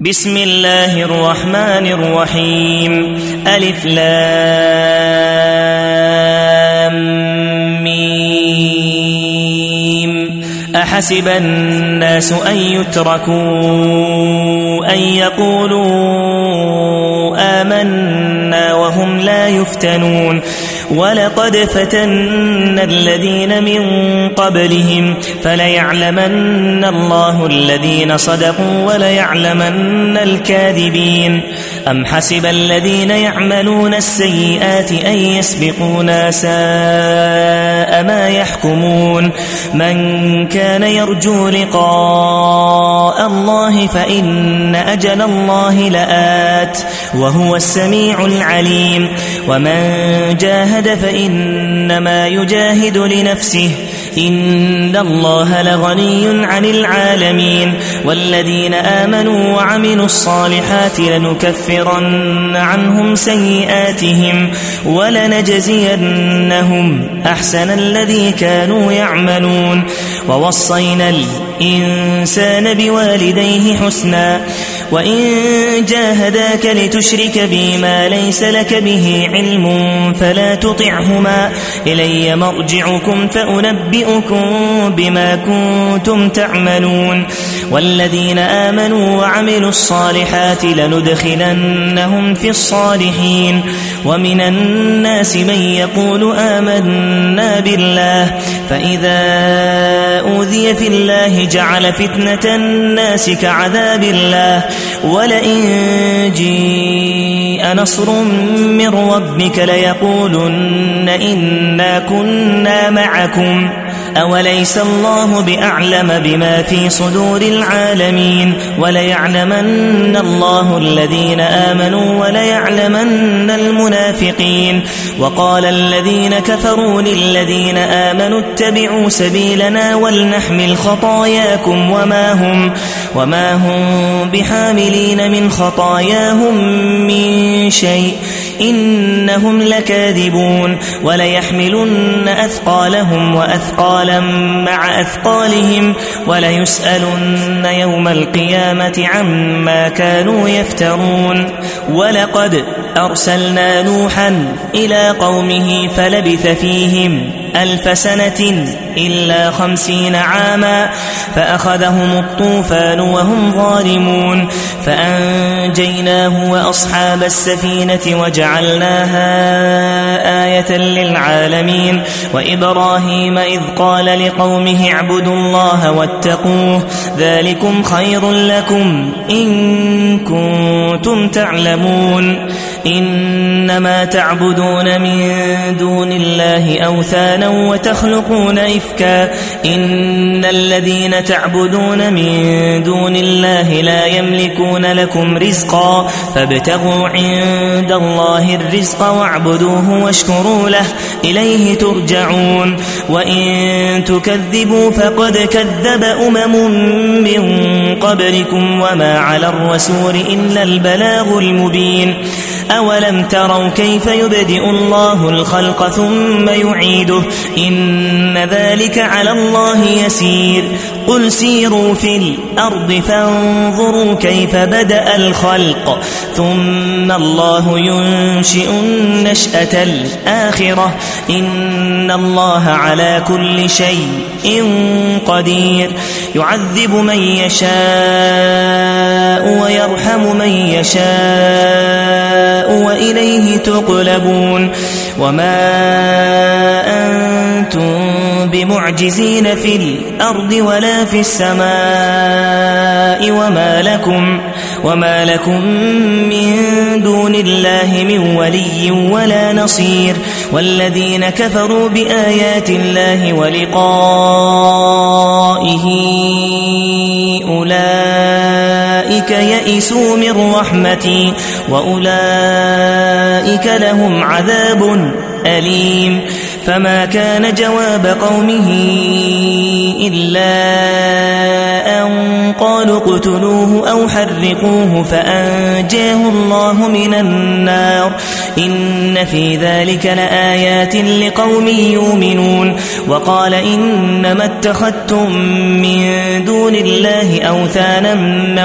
بسم الله الرحمن الرحيم ألف لام ميم أحسب الناس أن يتركوا أن يقولوا آمنا وهم لا يفتنون ولقد فتنا الذين من قبلهم فليعلمن الله الذين صدقوا وليعلمن الكاذبين أم حسب الذين يعملون السيئات أن يسبقونا ساء ما يحكمون من كان يرجو لقاء الله فإن أجل الله لآت وهو السميع العليم ومن جاهد فإنما يجاهد لنفسه إن الله لغني عن العالمين والذين آمنوا وعملوا الصالحات لنكفرن عنهم سيئاتهم ولنجزينهم أحسن الذي كانوا يعملون ووصينا الإنسان بوالديه حسنا وإن جاهداك لتشرك بي ما ليس لك به علم فلا تطعهما إلي مرجعكم فأنبئكم بما كنتم تعملون والذين آمنوا وعملوا الصالحات لندخلنهم في الصالحين ومن الناس من يقول آمنا بالله فإذا أوذي في الله جعل فتنة الناس كعذاب الله ولئن جاء نصر من ربك ليقولن إنا كنا معكم أوليس الله بأعلم بما في صدور العالمين وليعلمن الله الذين آمنوا وليعلمن المنافقين وقال الذين كفروا للذين آمنوا اتبعوا سبيلنا ولنحمل خطاياكم وما هم بحاملين من خطاياهم من شيء إنهم لكاذبون وليحملن أثقالهم وأثقالا مع أثقالهم وليسألن يوم القيامة عما كانوا يفترون ولقد أرسلنا نوحا إلى قومه فلبث فيهم 1000 سنة إلا 50 عاما فأخذهم الطوفان وهم ظالمون فأنجيناه وأصحاب السفينة وجعلناها آية للعالمين وإبراهيم إذ قال لقومه اعبدوا الله واتقوه ذلكم خير لكم إن كنتم تعلمون إنما تعبدون من دون الله أوثانا وتخلقون إفكا إن الذين تعبدون من دون الله لا يملكون لكم رزقا فابتغوا عند الله الرزق واعبدوه واشكروا له إليه ترجعون وإن تكذبوا فقد كذب من قبلكم وما على الرسول إلا البلاغ المبين أولم تروا كيف يبدئ الله الخلق ثم يعيده إن ذلك على الله يسير قل سيروا في الأرض فانظروا كيف بدأ الخلق ثم الله ينشئ النشأة الآخرة إن الله على كل شيء قدير يعذب من يشاء ويرحم من يشاء وإليه تقلبون وما أنتم بمعجزين في الأرض ولا في السماء وما لكم من دون الله من ولي ولا نصير والذين كفروا بآيات الله ولقائه أولئك يئسوا من رحمتي وأولئك لهم عذاب أليم فما كان جواب قومه إلا أن قالوا اقتلوه أو حرقوه فأنجاه الله من النار إن في ذلك لآيات لقوم يؤمنون وقال إنما اتخذتم من دون الله أوثانا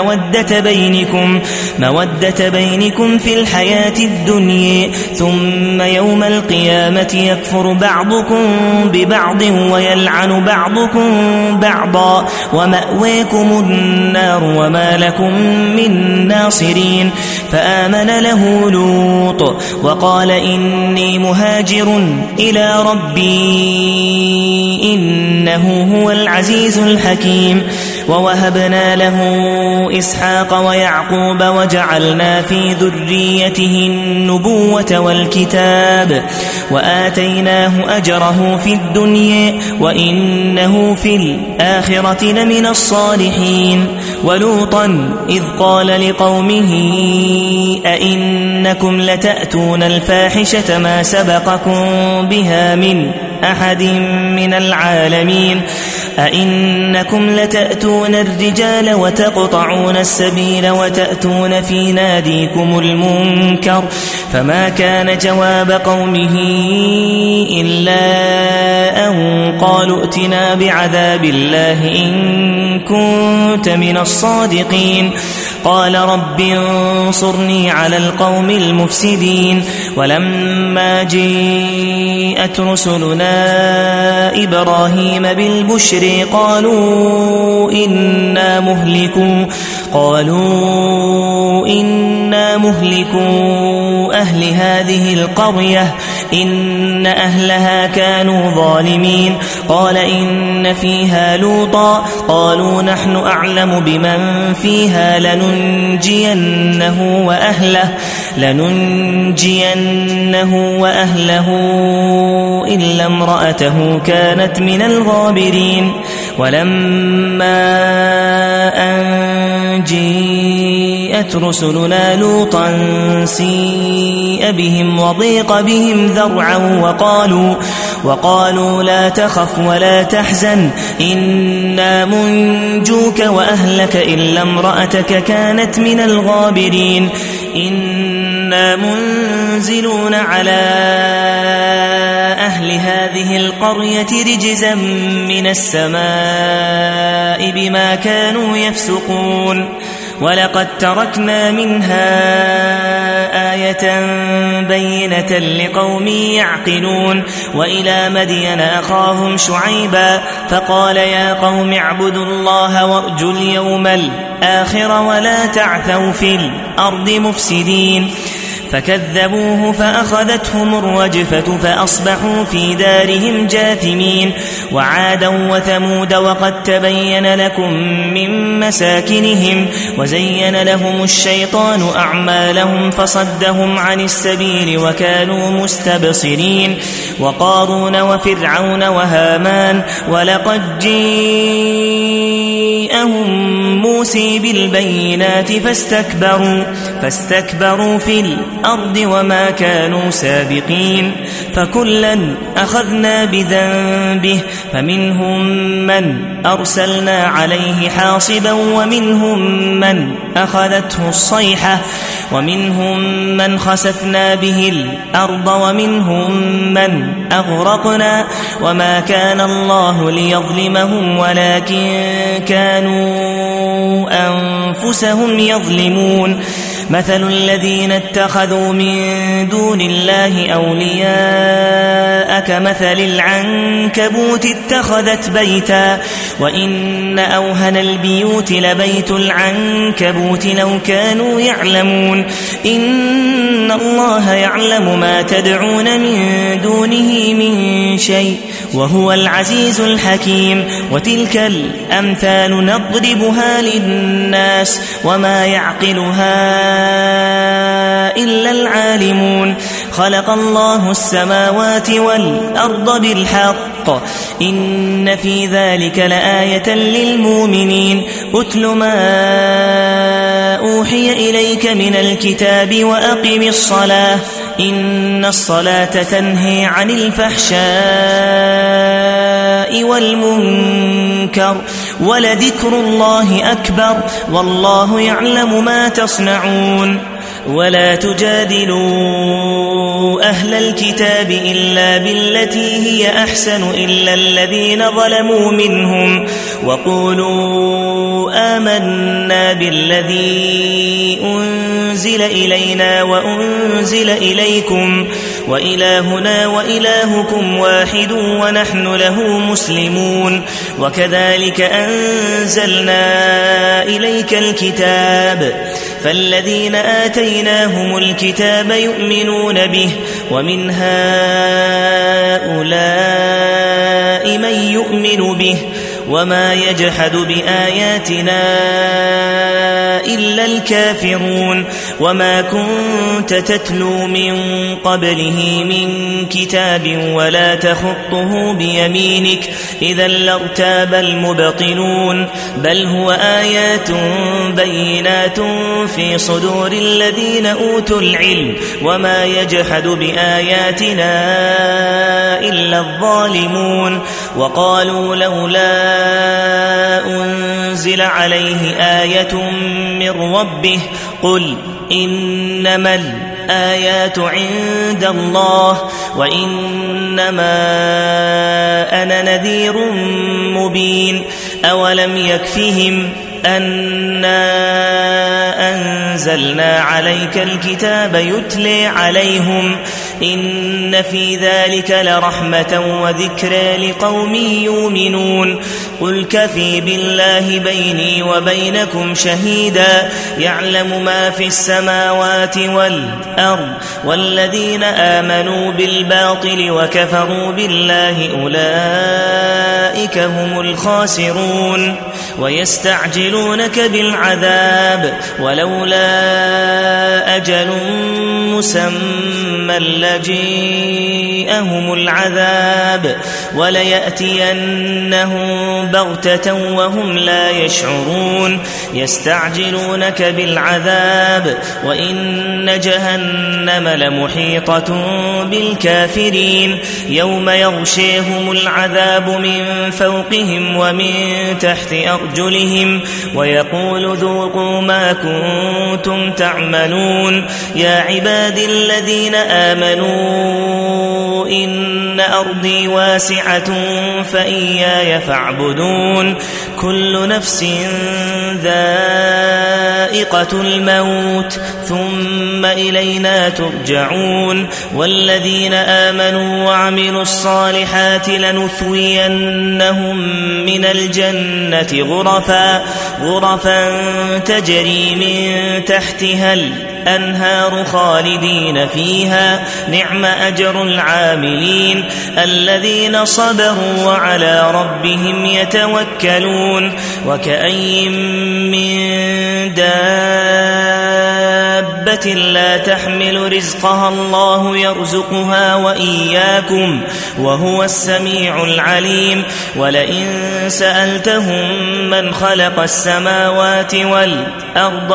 مودة بينكم في الحياة الدنيا ثم يوم القيامة يكفر بعضكم ببعض ويلعن بعضكم بعضا ومأواكم النار وما لكم من ناصرين فآمن له لوط وقال إني مهاجر إلى ربي إنه هو العزيز الحكيم ووهبنا له إسحاق ويعقوب وجعلنا في ذريته النبوة والكتاب وآتيناه أجره في الدنيا وإنه في الآخرة لمن الصالحين ولوطا إذ قال لقومه أئنكم لتأتون الفاحشة ما سبقكم بها من أحد من العالمين أئنكم لتأتون الرجال وتقطعون السبيل وتأتون في ناديكم المنكر فما كان جواب قومه إلا أن قالوا ائتنا بعذاب الله إن كنت من الصادقين قال رب انصرني على القوم المفسدين ولما جاءت رسلنا إبراهيم بالبشر قالوا إنا مهلكو أهل هذه القرية إن أهلها كانوا ظالمين قال إن فيها لوطا قالوا نحن أعلم بمن فيها لننجينه وأهله إلا امرأته كانت من الغابرين ولما أن جاءت رسلنا لوطا سيء بهم وضيق بهم ذرعا وقالوا لا تخف ولا تحزن إنا منجوك وأهلك إلا امرأتك كانت من الغابرين إنا منزلون على أهل هذه القرية رجزا من السماء بما كانوا يفسقون ولقد تركنا منها آية بينة لقوم يعقلون وإلى مدين أخاهم شعيبا فقال يا قوم اعبدوا الله وارجوا اليوم الآخر ولا تعثوا في الأرض مفسدين فكذبوه فأخذتهم الرجفة فأصبحوا في دارهم جاثمين وعادا وثمود وقد تبين لكم من مساكنهم وزين لهم الشيطان أعمالهم فصدهم عن السبيل وكانوا مستبصرين وقارون وفرعون وهامان ولقد جاءهم موسى بالبينات فاستكبروا في الأرض وما كانوا سابقين فكلا أخذنا بذنبه فمنهم من أرسلنا عليه حاصبا ومنهم من أخذته الصيحة ومنهم من خسفنا به الأرض ومنهم من أغرقنا وما كان الله ليظلمهم ولكن كانوا أنفسهم يظلمون مثل الذين اتخذوا من دون الله أولياء كمثل العنكبوت اتخذت بيتا وإن أوهن البيوت لبيت العنكبوت لو كانوا يعلمون إن الله يعلم ما تدعون من دونه من شيء وهو العزيز الحكيم وتلك الأمثال نضربها للناس وما يعقلها إلا العالمون خلق الله السماوات والأرض بالحق إن في ذلك لآية للمؤمنين أتل ما أوحي إليك من الكتاب وأقم الصلاة إن الصلاة تنهي عن الفحشاء والمنكر ولذكر الله أكبر والله يعلم ما تصنعون ولا تجادلوا أهل الكتاب إلا بالتي هي أحسن إلا الذين ظلموا منهم وقولوا آمنا بالذي أنزل إلينا وأنزل إليكم وإلهنا وإلهكم واحد ونحن له مسلمون وكذلك أنزلنا إليك الكتاب فالذين آتيناهم الكتاب يؤمنون به ومن هؤلاء من يؤمن به وما يجحد بآياتنا إلا الكافرون وما كنت تتلو من قبله من كتاب ولا تخطه بيمينك إذا لارتاب المبطلون بل هو آيات بينات في صدور الذين أوتوا العلم وما يجحد بآياتنا إلا الظالمون وقالوا لولا أنزل عليه آية من ربه قل إنما الآيات عند الله وإنما أنا نذير مبين أولم يكفهم أنا أنزلنا عليك الكتاب يتلي عليهم إن في ذلك لرحمة وذكرى لقوم يؤمنون قل كفي بالله بيني وبينكم شهيدا يعلم ما في السماوات والأرض والذين آمنوا بالباطل وكفروا بالله أولئك هم الخاسرون ويستعجلونك بالعذاب ولولا أجل مسمى لجيءهم العذاب وليأتينهم بغتة وهم لا يشعرون يستعجلونك بالعذاب وإن جهنم لمحيطة بالكافرين يوم يغشيهم العذاب من فوقهم ومن تحت أرجلهم ويقول ذوقوا ما كنتم تعملون يا عبادي الذين آمنوا إن أرضي واسعة فإياي فاعبدون كل نفس ذائقة الموت ثم إلينا ترجعون والذين آمنوا وعملوا الصالحات لنثوينهم من الجنة غرفا تجري من تحتها الأنهار خالدين فيها نعم أجر العاملين الذين صبروا وعلى ربهم يتوكلون وكأي من دابة لا تحمل رزقها الله يرزقها وإياكم وهو السميع العليم ولئن سألتهم من خلق السماوات والأرض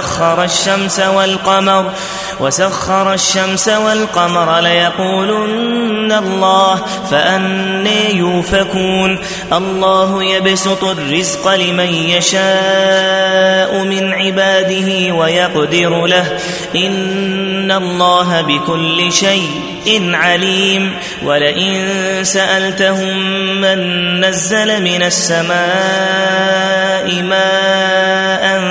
وسخر الشمس والقمر ليقولن الله فأنى يؤفكون الله يبسط الرزق لمن يشاء من عباده ويقدر له إن الله بكل شيء عليم ولئن سألتهم من نزل من السماء ماء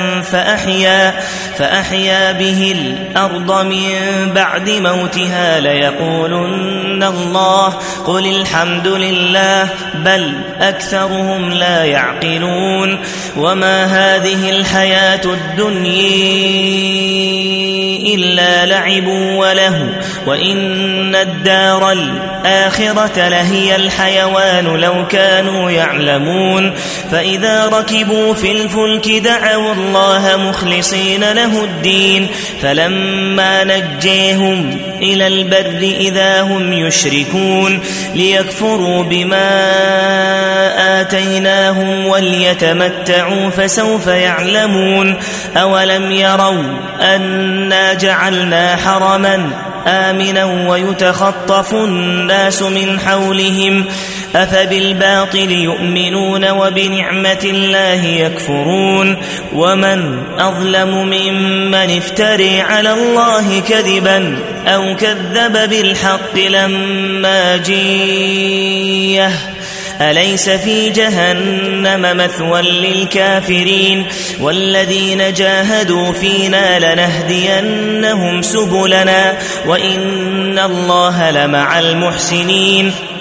فأحيا به الأرض من بعد موتها ليقولن الله قل الحمد لله بل أكثرهم لا يعقلون وما هذه الحياة الدنيا إلا لعب وله وإن الدار الآخرة لهي الحيوان لو كانوا يعلمون فإذا ركبوا في الفلك دعوا الله مخلصين له الدين فلما نجيهم إلى البر إذا هم يشركون ليكفروا بما آتيناهم وليتمتعوا فسوف يعلمون أولم يروا أنا جعلنا حرما آمنا ويتخطف الناس من حولهم أفبالباطل يؤمنون وبنعمة الله يكفرون ومن أظلم ممن افتري على الله كذبا أو كذب بالحق لما جيءه أليس في جهنم مثوى للكافرين والذين جاهدوا فينا لنهدينهم سبلنا وإن الله لمع المحسنين